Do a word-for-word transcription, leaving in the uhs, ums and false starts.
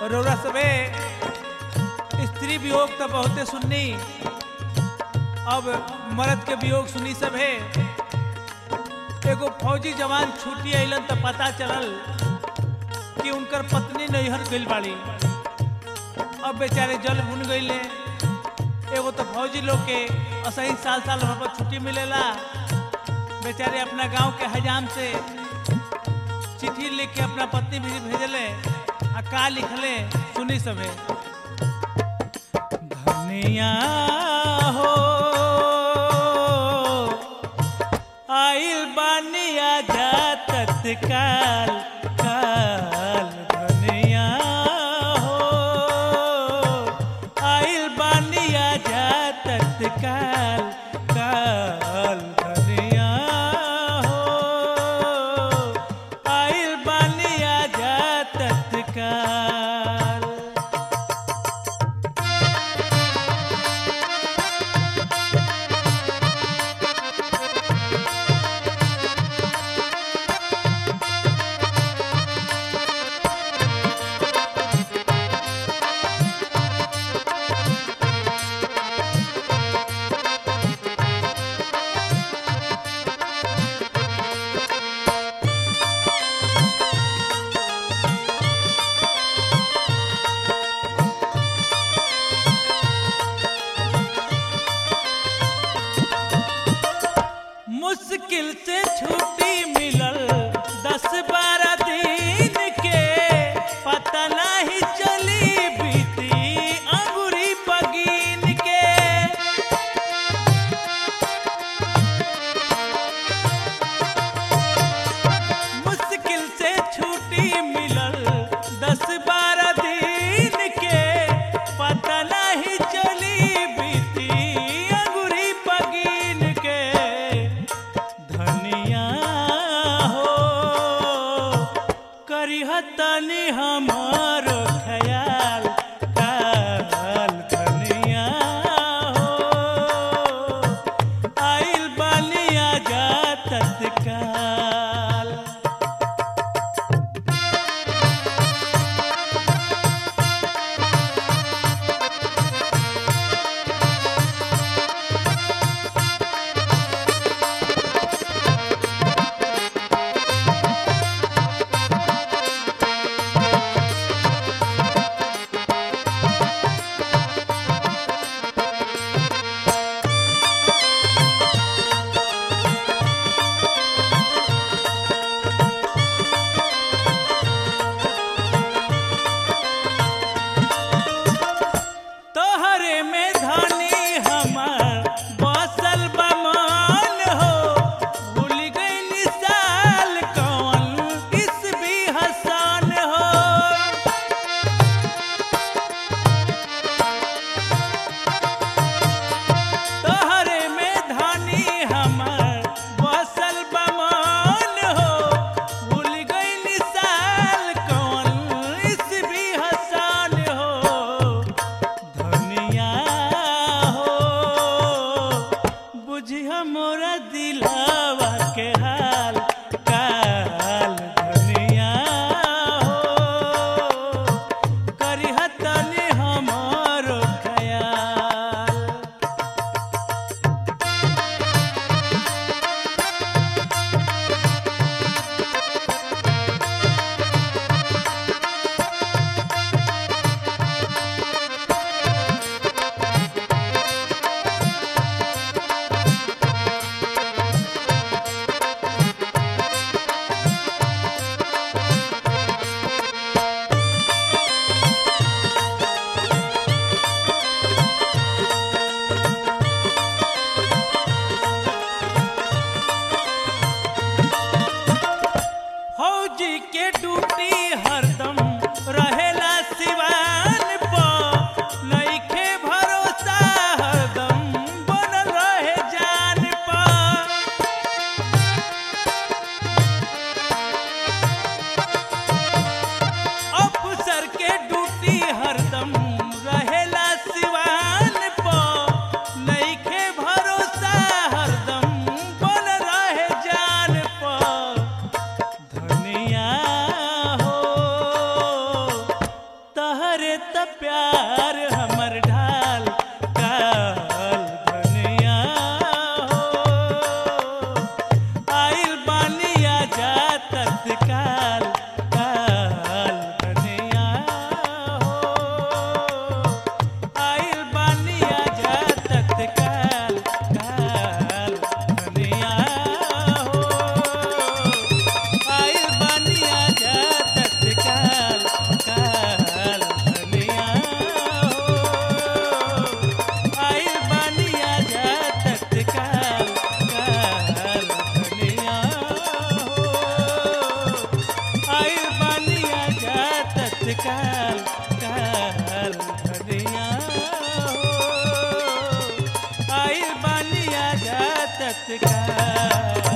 रौरा सबे स्त्री वियोग तो बहुते सुननी, अब मर्द के वियोग सुनी सब है। एगो फौजी जवान छुट्टी अलन तो पता चलल कि उनकर पत्नी नैहर गइल बाड़ी। अब बेचारे जल भुन गइले। एगो तो फौजी लोग के असही साल साल वहाँ पर छुट्टी मिलेला। बेचारे अपना गांव के हजाम से चिट्ठी लिख के अपना पत्नी भी भेजले। आ का लिखले सुनी सबे। धनिया हो आइल बानिया जा तत्काल काल। धनिया हो आइल बानिया जा तत्काल काल। धनिया हो आइल बानिया जा तत्काल। मुश्किल से छुट्टी मिलल दस बारह दिन के, पता नहीं चली बीती अंगूरी पगीन के। मुश्किल से छुट्टी मिलल दस बारह दिन के, पता नहीं चली बीती अंगूरी पगीन के। धनिया हो करिह तनी हमारो ख्याल काल। धनिया हो आइल बानिया जा तत्काल। तोहरे में धनी हमार बसल बमान हो, भूल गइली साल कौन ईस्वी हसन हो। तोहरे में धनी हमार बसल बमान हो, भूल गइली साल कौन ईस्वी हसन हो। धनिया हो बुझिया मोरा दिलावा के हाल काल। धनिया हो करिह तनी हमारो ख्याल। तत्काल काल धनिया हो आई बानी आजा तत्काल